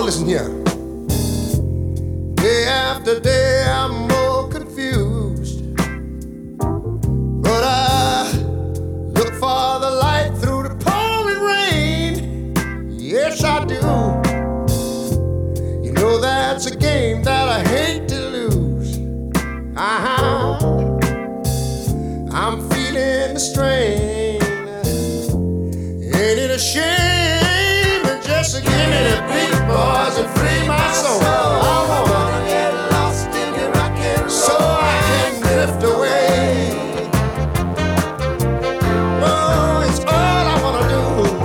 Y'all listen here. Day after day I'm more confused, but I look for the light through the pouring rain. Yes, I do. You know that's a game that I hate to lose. I'm feeling the strain. Ain't it a shame just to give me the beat, boys, and free my soul? I wanna get lost in your rock and roll so I can drift away. Oh, it's all I wanna do.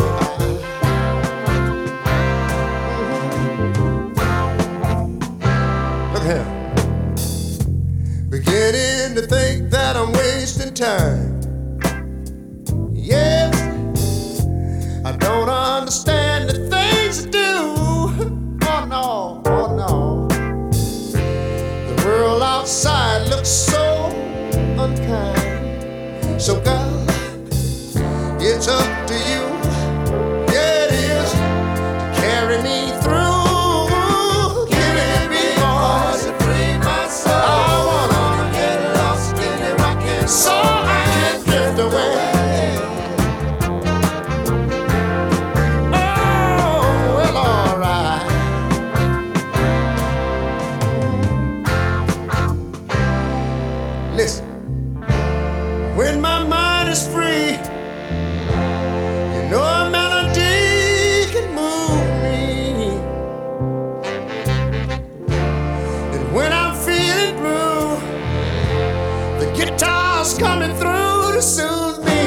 Look here. Beginning to think that I'm wasting time. Yes, I don't understand the things I do. Oh no, oh no. The world outside looks so unkind. So girl, it's up to you. Yeah, it is. To carry me through. Give me boys to free my soul. I wanna get lost in the rock and so I can drift away. Listen, when my mind is free, you know a melody can move me. And when I'm feeling blue, the guitar's coming through to soothe me.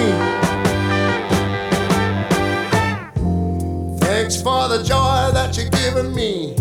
Thanks for the joy that you're giving me.